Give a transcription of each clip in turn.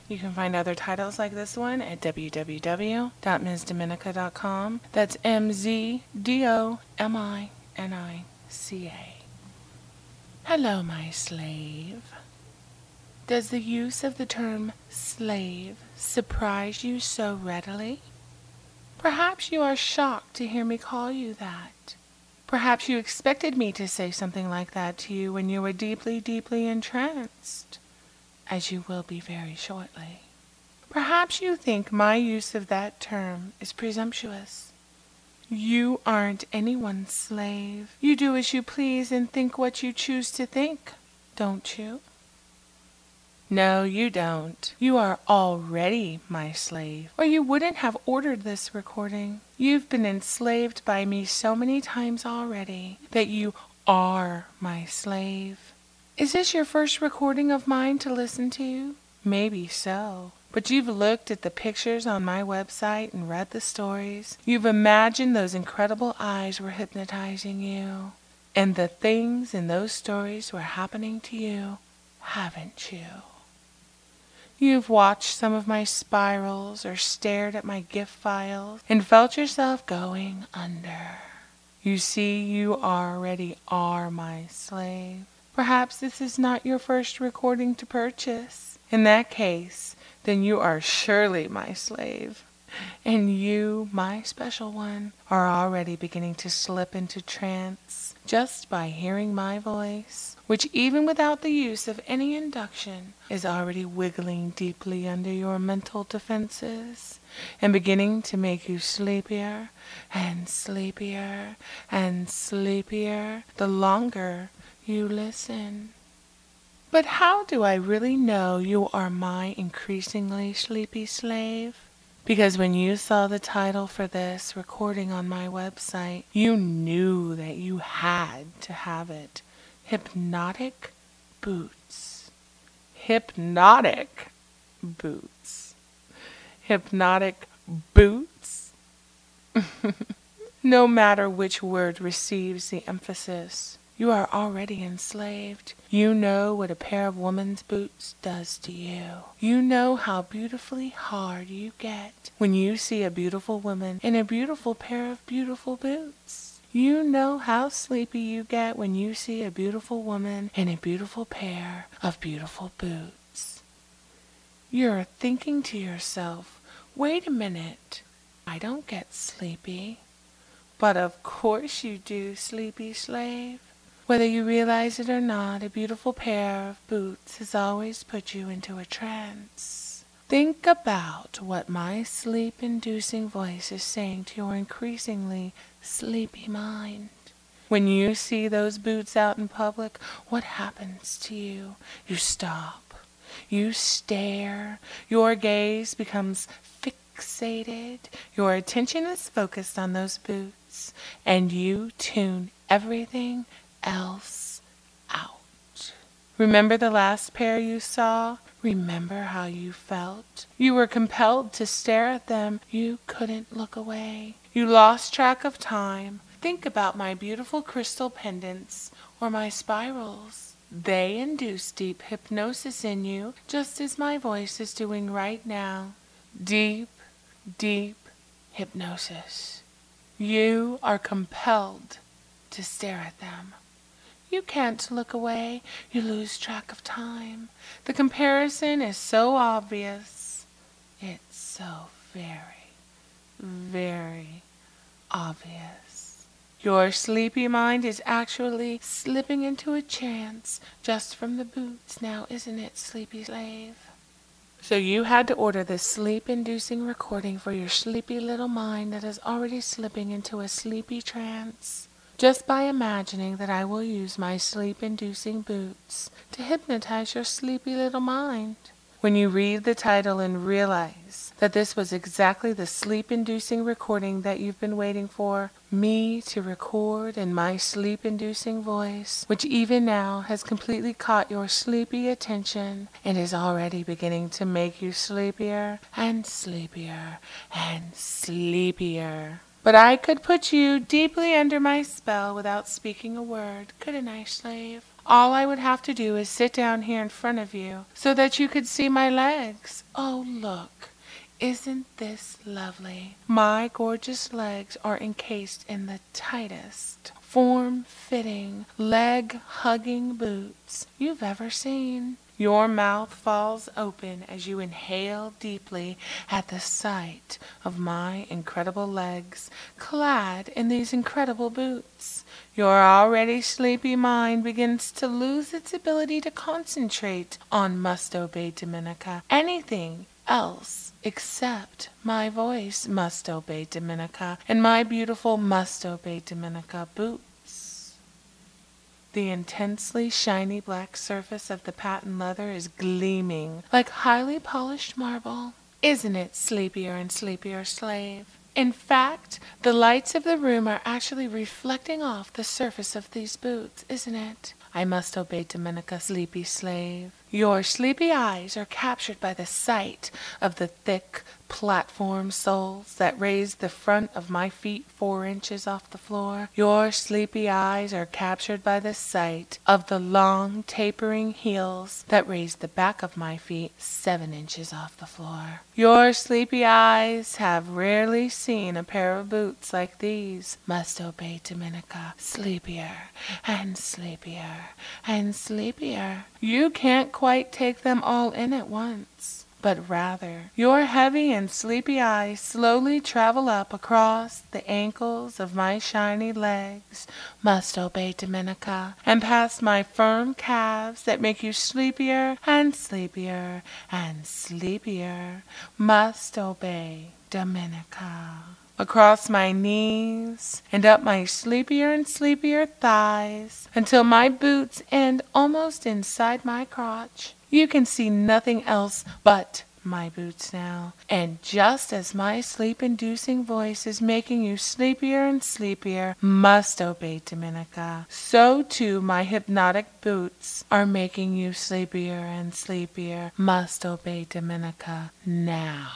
You can find other titles like this one at www.mzdominica.com. That's MZDOMINICA. Hello, my slave. Does the use of the term slave surprise you so readily? Perhaps you are shocked to hear me call you that. Perhaps you expected me to say something like that to you when you were deeply, deeply entranced, as you will be very shortly. Perhaps you think my use of that term is presumptuous. You aren't anyone's slave. You do as you please and think what you choose to think, don't you? No, you don't. You are already my slave, or you wouldn't have ordered this recording. You've been enslaved by me so many times already that you are my slave. Is this your first recording of mine to listen to? Maybe so. But you've looked at the pictures on my website and read the stories. You've imagined those incredible eyes were hypnotizing you. And the things in those stories were happening to you, haven't you? You've watched some of my spirals or stared at my gift files and felt yourself going under. You see, you already are my slave. Perhaps this is not your first recording to purchase. In that case, then you are surely my slave. And you, my special one, are already beginning to slip into trance just by hearing my voice, which even without the use of any induction is already wiggling deeply under your mental defenses and beginning to make you sleepier and sleepier and sleepier the longer you listen. But how do I really know you are my increasingly sleepy slave? Because when you saw the title for this recording on my website, you knew that you had to have it. Hypnotic Boots. Hypnotic Boots. Hypnotic Boots? No matter which word receives the emphasis, you are already enslaved. You know what a pair of woman's boots does to you. You know how beautifully hard you get when you see a beautiful woman in a beautiful pair of beautiful boots. You know how sleepy you get when you see a beautiful woman in a beautiful pair of beautiful boots. You're thinking to yourself, wait a minute, I don't get sleepy. But of course you do, sleepy slave. Whether you realize it or not, a beautiful pair of boots has always put you into a trance. Think about what my sleep-inducing voice is saying to your increasingly sleepy mind. When you see those boots out in public, what happens to you? You stop. You stare. Your gaze becomes fixated. Your attention is focused on those boots, and you tune everything else out. Remember the last pair you saw? Remember how you felt? You were compelled to stare at them. You couldn't look away. You lost track of time. Think about my beautiful crystal pendants or my spirals. They induce deep hypnosis in you, just as my voice is doing right now. Deep, deep hypnosis. You are compelled to stare at them. You can't look away. You lose track of time. The comparison is so obvious. It's so very, very obvious. Your sleepy mind is actually slipping into a trance just from the boots now, isn't it, sleepy slave? So you had to order this sleep-inducing recording for your sleepy little mind that is already slipping into a sleepy trance, just by imagining that I will use my sleep-inducing boots to hypnotize your sleepy little mind. When you read the title and realize that this was exactly the sleep-inducing recording that you've been waiting for me to record in my sleep-inducing voice, which even now has completely caught your sleepy attention and is already beginning to make you sleepier and sleepier and sleepier. But I could put you deeply under my spell without speaking a word, couldn't I, slave? All I would have to do is sit down here in front of you so that you could see my legs. Oh, look. Isn't this lovely? My gorgeous legs are encased in the tightest, form-fitting, leg-hugging boots you've ever seen. Your mouth falls open as you inhale deeply at the sight of my incredible legs clad in these incredible boots. Your already sleepy mind begins to lose its ability to concentrate on Must Obey Dominica. Anything else except my voice must obey Dominica and my beautiful Must Obey Dominica boots. The intensely shiny black surface of the patent leather is gleaming like highly polished marble. Isn't it sleepier and sleepier, slave? In fact, the lights of the room are actually reflecting off the surface of these boots, isn't it? I must obey Dominica, sleepy slave. Your sleepy eyes are captured by the sight of the thick platform soles that raise the front of my feet 4 inches off the floor. Your sleepy eyes are captured by the sight of the long tapering heels that raise the back of my feet 7 inches off the floor. Your sleepy eyes have rarely seen a pair of boots like these. Must obey Dominica, sleepier and sleepier and sleepier. You can't quite take them all in at once, but rather your heavy and sleepy eyes slowly travel up across the ankles of my shiny legs, Must Obey Dominica, and past my firm calves that make you sleepier and sleepier and sleepier, Must Obey Dominica. Across my knees and up my sleepier and sleepier thighs until my boots end almost inside my crotch. You can see nothing else but my boots now. And just as my sleep-inducing voice is making you sleepier and sleepier, Must Obey Dominica, so too my hypnotic boots are making you sleepier and sleepier, Must Obey Dominica, now.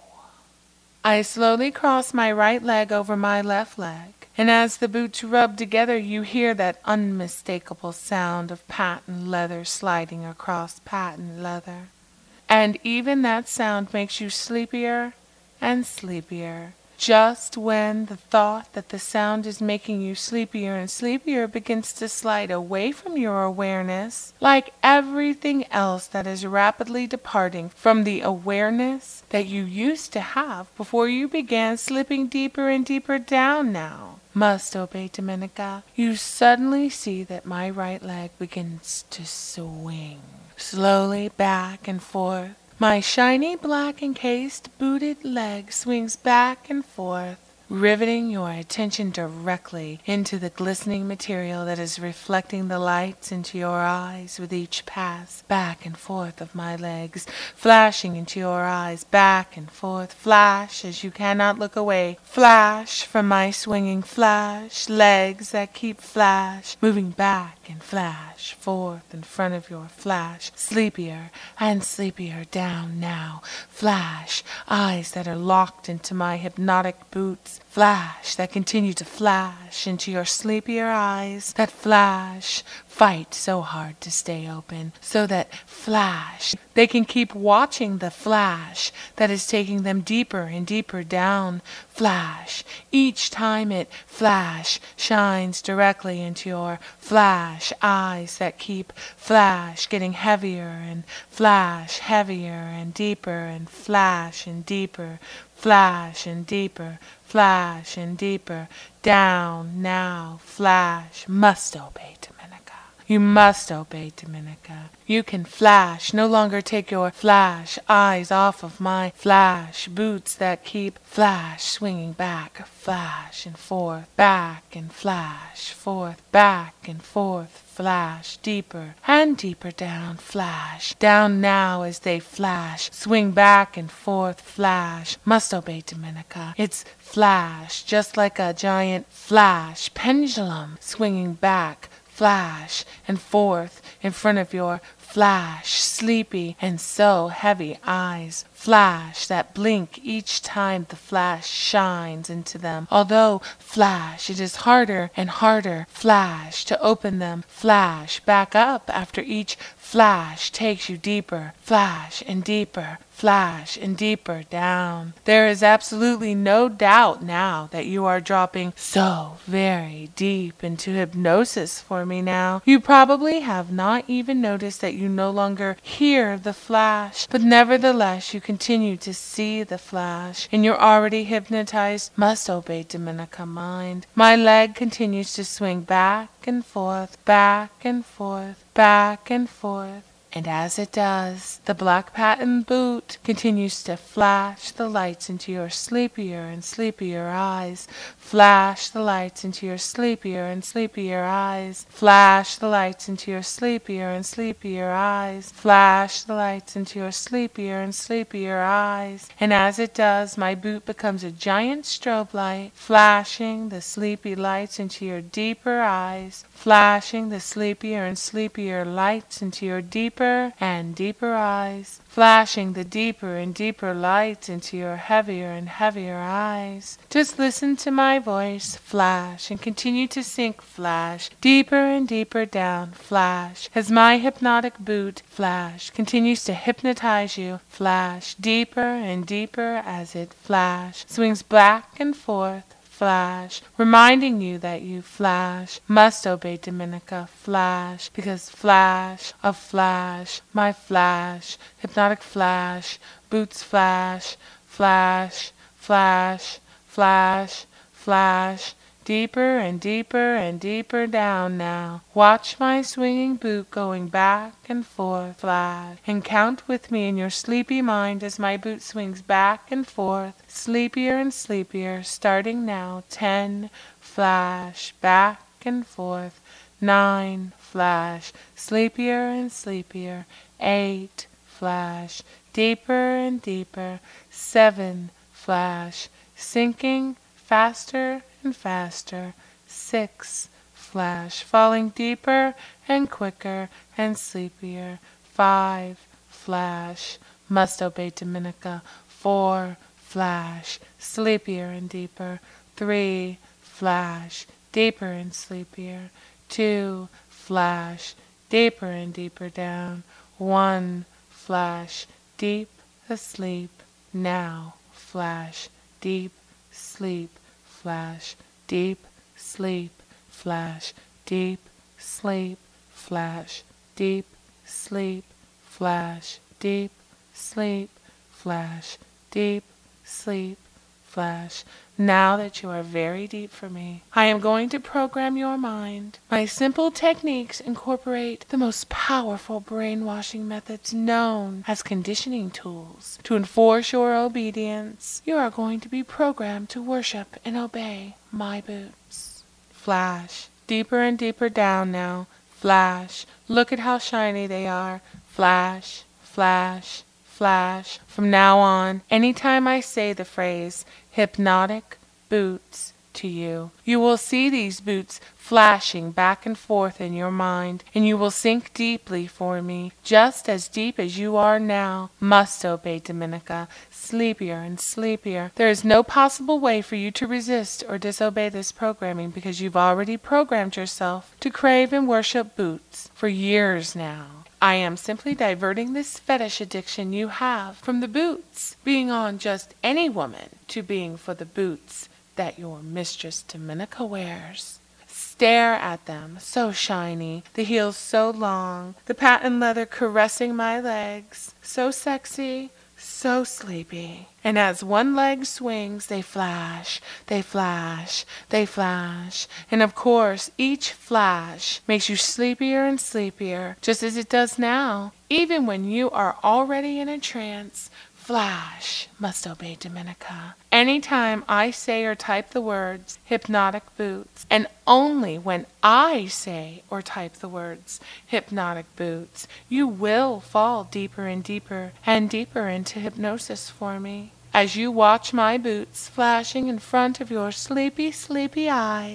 I slowly cross my right leg over my left leg, and as the boots rub together you hear that unmistakable sound of patent leather sliding across patent leather. And even that sound makes you sleepier and sleepier. Just when the thought that the sound is making you sleepier and sleepier begins to slide away from your awareness, like everything else that is rapidly departing from the awareness that you used to have before you began slipping deeper and deeper down now, Must Obey Dominica, you suddenly see that my right leg begins to swing slowly back and forth. My shiny black encased booted leg swings back and forth, riveting your attention directly into the glistening material that is reflecting the lights into your eyes with each pass back and forth of my legs, flashing into your eyes back and forth, flash as you cannot look away, flash from my swinging flash, legs that keep flash, moving back and flash forth in front of your flash, sleepier and sleepier down now, flash, eyes that are locked into my hypnotic boots, flash that continue to flash into your sleepier eyes, that flash, fight so hard to stay open, so that flash, they can keep watching the flash that is taking them deeper and deeper down, flash, each time it flash shines directly into your flash eyes that keep flash getting heavier and flash heavier and deeper and flash and deeper, flash and deeper, flash and deeper, down now, flash, must obey Dominica. You must obey Dominica. You can flash, no longer take your flash eyes off of my flash boots that keep flash swinging back, flash and forth, back and flash, forth, back and forth, flash, deeper and deeper down, flash, down now as they flash, swing back and forth, flash, must obey Dominica. It's flash, just like a giant flash swinging back, flash and forth in front of your flash sleepy and so heavy eyes flash that blink each time the flash shines into them. Although flash, it is harder and harder. Flash to open them. Flash back up after each flash takes you deeper. Flash and deeper. Flash and deeper down. There is absolutely no doubt now that you are dropping so very deep into hypnosis for me now. You probably have not even noticed that you no longer hear the flash, but nevertheless you continue to see the flash. In your already hypnotized, must obey Dominica mind, my leg continues to swing back and forth, back and forth, back and forth. And as it does, the black patent boot continues to flash the lights into your sleepier and sleepier eyes. Flash the lights into your sleepier and sleepier eyes. Flash the lights into your sleepier and sleepier eyes. Flash the lights into your sleepier and sleepier eyes. And as it does, my boot becomes a giant strobe light, flashing the sleepy lights into your deeper eyes, flashing the sleepier and sleepier lights into your deeper and deeper eyes, flashing the deeper and deeper lights into your heavier and heavier eyes. Just listen to my voice flash and continue to sink flash deeper and deeper down flash as my hypnotic boot flash continues to hypnotize you flash deeper and deeper as it flash swings back and forth flash, reminding you that you flash, must obey Dominica, flash, because flash of flash, my flash, hypnotic flash, boots flash, flash, flash, flash, flash, deeper and deeper and deeper down now. Watch my swinging boot going back and forth, flash, and count with me in your sleepy mind as my boot swings back and forth, sleepier and sleepier, starting now. 10, flash, back and forth. 9, flash, sleepier and sleepier. 8, flash, deeper and deeper. 7, flash, sinking faster and faster. 6, flash, falling deeper and quicker and sleepier. 5, flash, must obey Dominica. 4, flash, sleepier and deeper. 3, flash, deeper and sleepier. 2, flash, deeper and deeper down. 1, flash, deep asleep. Now, flash, deep sleep. Flash, deep sleep, flash, deep sleep, flash, deep sleep, flash, deep sleep, flash, deep sleep, flash. Now that you are very deep for me, I am going to program your mind. My simple techniques incorporate the most powerful brainwashing methods known as conditioning tools. To enforce your obedience, you are going to be programmed to worship and obey my boots. Flash, deeper and deeper down now. Flash, look at how shiny they are. Flash, flash, flash. From now on, anytime I say the phrase hypnotic boots to you, you will see these boots flashing back and forth in your mind, and you will sink deeply for me, just as deep as you are now. Must obey Dominica, sleepier and sleepier. There is no possible way for you to resist or disobey this programming because you've already programmed yourself to crave and worship boots for years now. I am simply diverting this fetish addiction you have from the boots being on just any woman to being for the boots that your mistress Dominica wears. Stare at them, so shiny, the heels so long, the patent leather caressing my legs, so sexy, so sleepy. And as one leg swings, they flash, they flash, they flash. And of course, each flash makes you sleepier and sleepier, just as it does now. Even when you are already in a trance, flash, must obey Dominica. Anytime I say or type the words hypnotic boots, and only when I say or type the words hypnotic boots, you will fall deeper and deeper and deeper into hypnosis for me. As you watch my boots flashing in front of your sleepy, sleepy eyes,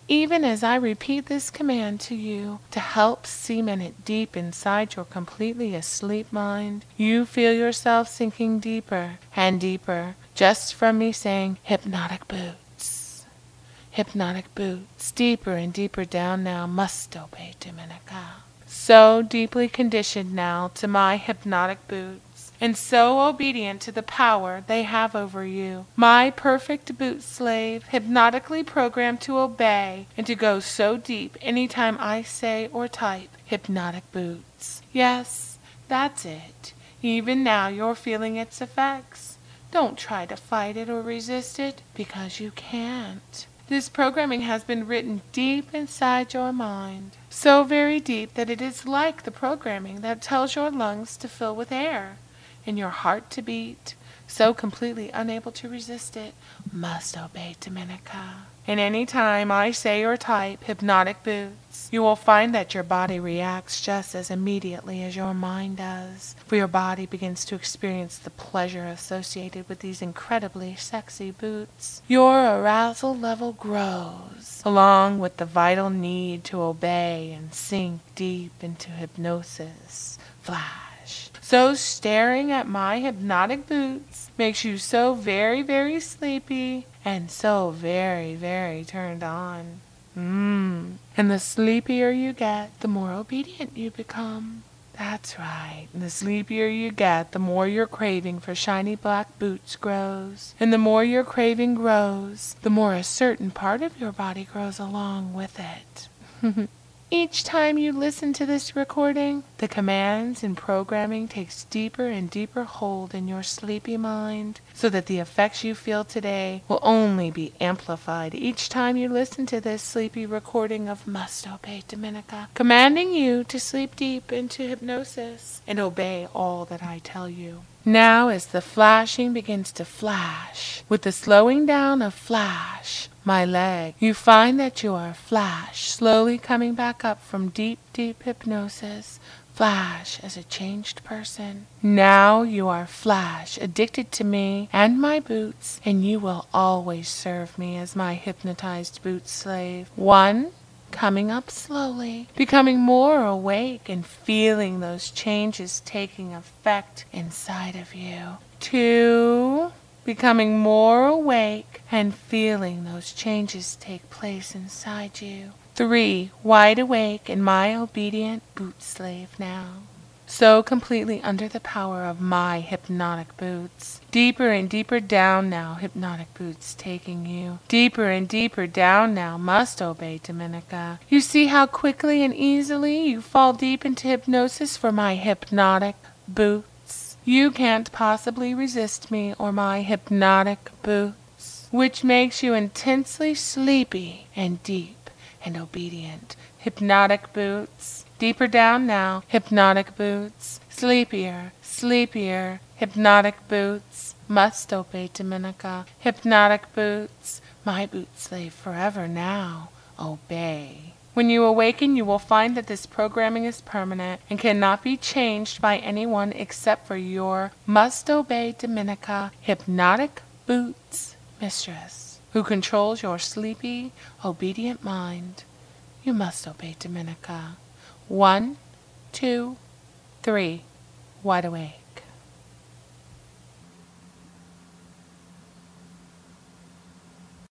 even as I repeat this command to you to help cement it deep inside your completely asleep mind, you feel yourself sinking deeper and deeper just from me saying hypnotic boots. Hypnotic boots, deeper and deeper down now, must obey Dominica. So deeply conditioned now to my hypnotic boots, and so obedient to the power they have over you. My perfect boot slave, hypnotically programmed to obey and to go so deep anytime I say or type hypnotic boots. Yes, that's it. Even now you're feeling its effects. Don't try to fight it or resist it, because you can't. This programming has been written deep inside your mind, so very deep that it is like the programming that tells your lungs to fill with air and your heart to beat, so completely unable to resist it, must obey Dominica. And any time I say or type hypnotic boots, you will find that your body reacts just as immediately as your mind does, for your body begins to experience the pleasure associated with these incredibly sexy boots. Your arousal level grows, along with the vital need to obey and sink deep into hypnosis. Flash. So staring at my hypnotic boots makes you so very, very sleepy and so very, very turned on. And the sleepier you get, the more obedient you become. That's right. And the sleepier you get, the more your craving for shiny black boots grows. And the more your craving grows, the more a certain part of your body grows along with it. Each time you listen to this recording, the commands and programming takes deeper and deeper hold in your sleepy mind, so that the effects you feel today will only be amplified each time you listen to this sleepy recording of Must Obey Dominica, commanding you to sleep deep into hypnosis and obey all that I tell you. Now as the flashing begins to flash, with the slowing down of flash, my leg, you find that you are flash, slowly coming back up from deep, deep hypnosis, flash as a changed person. Now you are flash, addicted to me and my boots, and you will always serve me as my hypnotized boot slave. 1, coming up slowly, becoming more awake and feeling those changes taking effect inside of you. 2, becoming more awake and feeling those changes take place inside you. 3, wide awake and my obedient boot slave now. So completely under the power of my hypnotic boots. Deeper and deeper down now, hypnotic boots taking you. Deeper and deeper down now, must obey Dominica. You see how quickly and easily you fall deep into hypnosis for my hypnotic boots. You can't possibly resist me or my hypnotic boots, which makes you intensely sleepy and deep and obedient. Hypnotic boots. Deeper down now, hypnotic boots. Sleepier, sleepier, hypnotic boots. Must obey Dominica. Hypnotic boots. My boot slave forever now. Obey. When you awaken, you will find that this programming is permanent and cannot be changed by anyone except for your Must Obey Dominica hypnotic boots mistress, who controls your sleepy, obedient mind. You must obey Dominica. 1, 2, 3, wide awake.